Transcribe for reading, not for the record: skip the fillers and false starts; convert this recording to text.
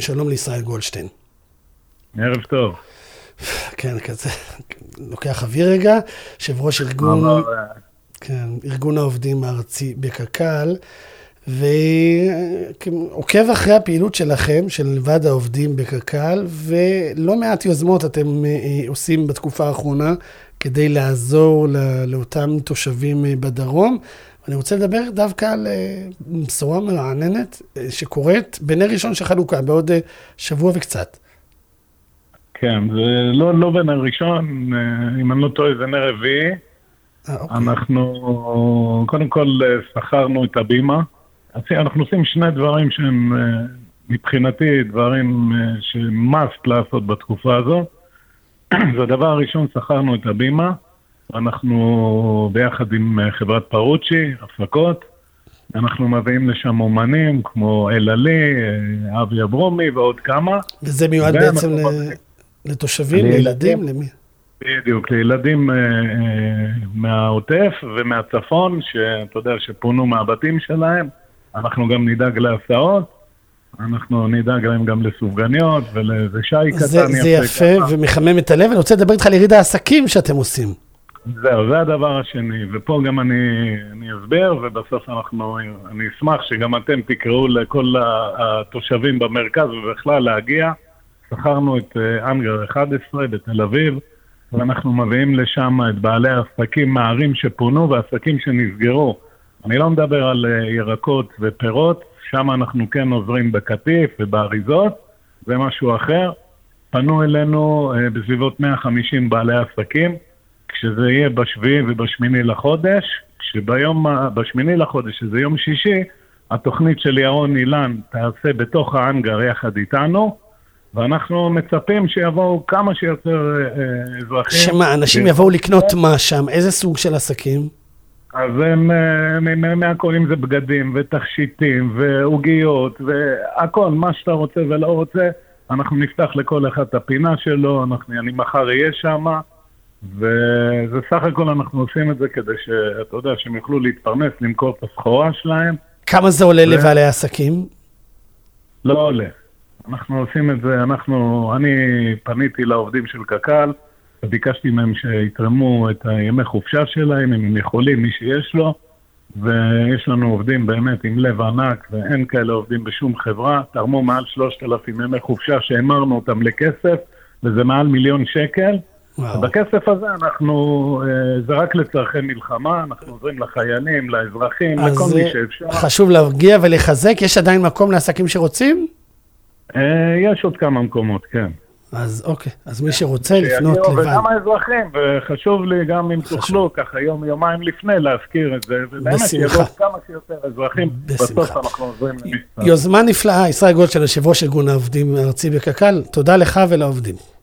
שלום לישראל גולדשטיין. ערב טוב. כן, כזה, לוקח אוויר רגע, יושב ראש ארגון העובדים הארצי בקק"ל, ועוקב אחרי הפעילות שלכם, של ועד העובדים בקק"ל, ולא מעט יוזמות אתם עושים בתקופה האחרונה, כדי לעזור לאותם תושבים בדרום. אני רוצה לדבר דווקא על בשורה מרעננת, שקורית בני ראשון של חנוכה, בעוד שבוע וקצת. כן, זה לא בני ראשון, אם אני לא טועה, זה נר רביעי. אנחנו קודם כל שכרנו את הבימה. אנחנו עושים שני דברים שהם מבחינתי דברים שמאסט לעשות בתקופה הזו. זה הדבר הראשון, שכרנו את הבימה. אנחנו ביחד עם חברת פרוצ'י, הפקות. אנחנו מביאים לשם אומנים כמו אלעלי, אבי אברומי ועוד כמה. וזה מיועד בעצם לתושבים, לילדים, למי? בדיוק, לילדים מהעוטף ומהצפון, שאתה יודע, שפונו מהבתים שלהם. אנחנו גם נדאג להסעות, אנחנו נדאג להם גם לסופגניות ולשי קטן. זה יפה ומחמם את הלב. אני רוצה לדבר איתך על יריד העסקים שאתם עושים. זהו, זה הדבר השני, ופה גם אני אסביר, ובסוף אני אשמח שגם אתם תקראו לכל התושבים במרכז ובכלל להגיע. שכרנו את אנגר 11 בתל אביב, ואנחנו מביאים לשם את בעלי העסקים מהערים שפונו ועסקים שנסגרו. אני לא מדבר על ירקות ופירות, שם אנחנו כן עוזרים בקטיף ובאריזות, זה משהו אחר. פנו אלינו בסביבות 150 בעלי עסקים, כשזה יהיה בשביעי ובשמיני לחודש, בשמיני לחודש, שזה יום שישי, התוכנית של ירון אילן תעשה בתוך האנגר יחד איתנו, ואנחנו מצפים שיבואו כמה שיותר אזרחים. שמה, אנשים יבואו לקנות מה שם? איזה סוג של עסקים? אז הם מהכל, אם זה בגדים ותכשיטים ועוגיות והכל, מה שאתה רוצה ולא רוצה, אנחנו נפתח לכל אחד את הפינה שלו, אני מחר אהיה שם, וזה סך הכל אנחנו עושים את זה כדי שאתה יודע, שהם יוכלו להתפרנס, למכור את הסחורה שלהם. כמה זה עולה לבעלי העסקים? לא עולה. אנחנו עושים את זה, אני פניתי לעובדים של קק"ל, וביקשתי מהם שיתרמו את הימי חופשה שלהם, אם הם יכולים, מי שיש לו, ויש לנו עובדים באמת עם לב ענק, ואין כאלה עובדים בשום חברה, תרמו מעל 3,000 ימי חופשה שהמרנו אותם לכסף, וזה מעל 1,000,000 שקל. בכסף הזה זה רק לצרכי מלחמה, אנחנו עוזרים לחיילים, לאזרחים, לכל מי שאפשר. אז חשוב להרגיע ולחזק, יש עדיין מקום לעסקים שרוצים? יש עוד כמה מקומות, כן. אז אוקיי, אז מי שרוצה לפנות לבד. וגם האזרחים, וחשוב לי גם אם תוכלו ככה יומיים לפני להזכיר את זה, ובאמת יבוא כמה שיותר אזרחים, בסוף אנחנו עוזרים למשרד. יוזמה נפלאה, ישראל גולדשטיין, יושב ראש ארגון העובדים הארצי בקק"ל, תודה לך ולעובדים.